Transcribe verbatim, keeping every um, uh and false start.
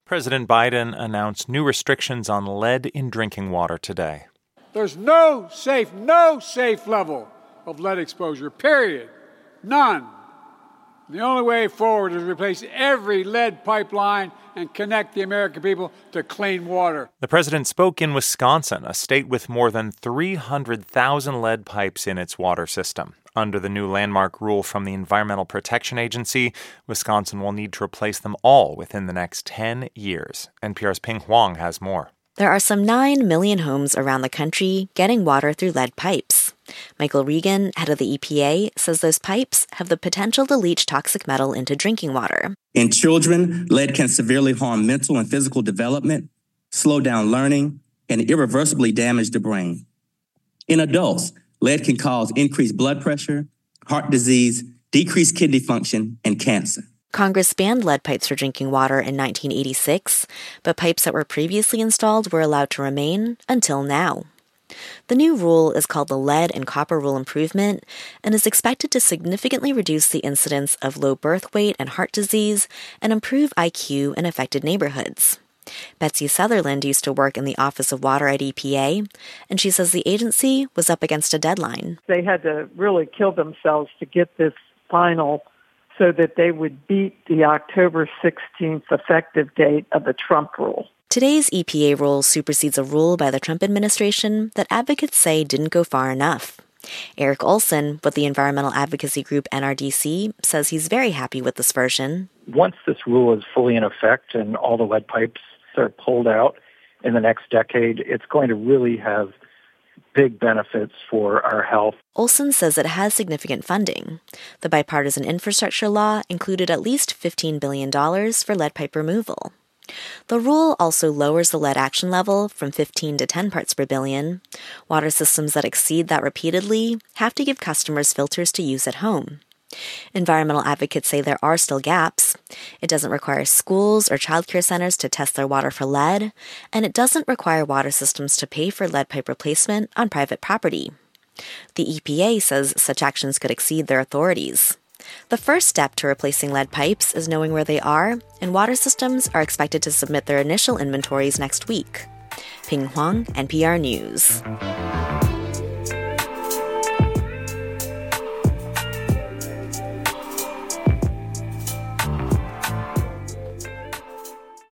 President Biden announced new restrictions on lead in drinking water today. There's no safe, no safe level of lead exposure, period. None. The only way forward is to replace every lead pipeline and connect the American people to clean water. The president spoke in Wisconsin, a state with more than three hundred thousand lead pipes in its water system. Under the new landmark rule from the Environmental Protection Agency, Wisconsin will need to replace them all within the next ten years. N P R's Ping Huang has more. There are some nine million homes around the country getting water through lead pipes. Michael Regan, head of the E P A, says those pipes have the potential to leach toxic metal into drinking water. In children, lead can severely harm mental and physical development, slow down learning, and irreversibly damage the brain. In adults, lead can cause increased blood pressure, heart disease, decreased kidney function, and cancer. Congress banned lead pipes for drinking water in nineteen eighty-six, but pipes that were previously installed were allowed to remain until now. The new rule is called the Lead and Copper Rule Improvement and is expected to significantly reduce the incidence of low birth weight and heart disease and improve I Q in affected neighborhoods. Betsy Sutherland used to work in the Office of Water at E P A, and she says the agency was up against a deadline. They had to really kill themselves to get this final so that they would beat the October sixteenth effective date of the Trump rule. Today's E P A rule supersedes a rule by the Trump administration that advocates say didn't go far enough. Eric Olson, with the environmental advocacy group N R D C, says he's very happy with this version. Once this rule is fully in effect and all the lead pipes are pulled out in the next decade, it's going to really have big benefits for our health. Olson says it has significant funding. The bipartisan infrastructure law included at least fifteen billion dollars for lead pipe removal. The rule also lowers the lead action level from fifteen to ten parts per billion. Water systems that exceed that repeatedly have to give customers filters to use at home. Environmental advocates say there are still gaps. It doesn't require schools or childcare centers to test their water for lead, and it doesn't require water systems to pay for lead pipe replacement on private property. The E P A says such actions could exceed their authorities. The first step to replacing lead pipes is knowing where they are, and water systems are expected to submit their initial inventories next week. Ping Huang, N P R News.